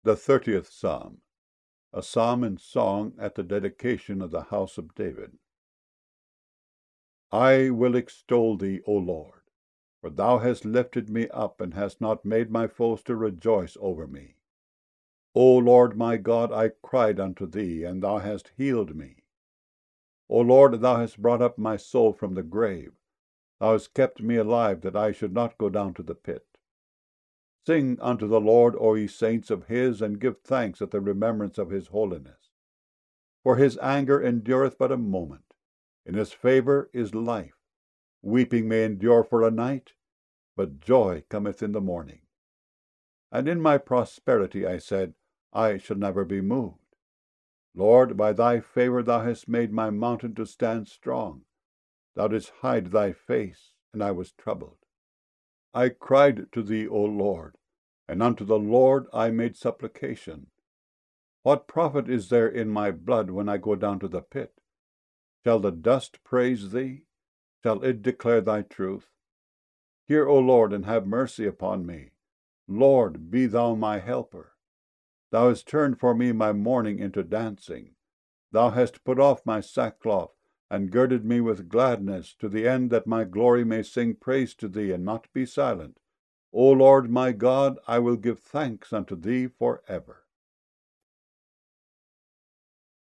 The 30th Psalm, a psalm and song at the dedication of the house of David. I will extol thee, O Lord, for thou hast lifted me up, and hast not made my foes to rejoice over me. O Lord my God, I cried unto thee, and thou hast healed me. O Lord, thou hast brought up my soul from the grave. Thou hast kept me alive, that I should not go down to the pit. Sing unto the Lord, O ye saints of his, and give thanks at the remembrance of his holiness. For his anger endureth but a moment. In his favour is life. Weeping may endure for a night, but joy cometh in the morning. And in my prosperity I said, I shall never be moved. Lord, by thy favour thou hast made my mountain to stand strong. Thou didst hide thy face, and I was troubled. I cried to thee, O Lord, and unto the Lord I made supplication. What profit is there in my blood when I go down to the pit? Shall the dust praise thee? Shall it declare thy truth? Hear, O Lord, and have mercy upon me. Lord, be thou my helper. Thou hast turned for me my mourning into dancing. Thou hast put off my sackcloth, and girded me with gladness, to the end that my glory may sing praise to thee, and not be silent. O Lord my God, I will give thanks unto thee for ever.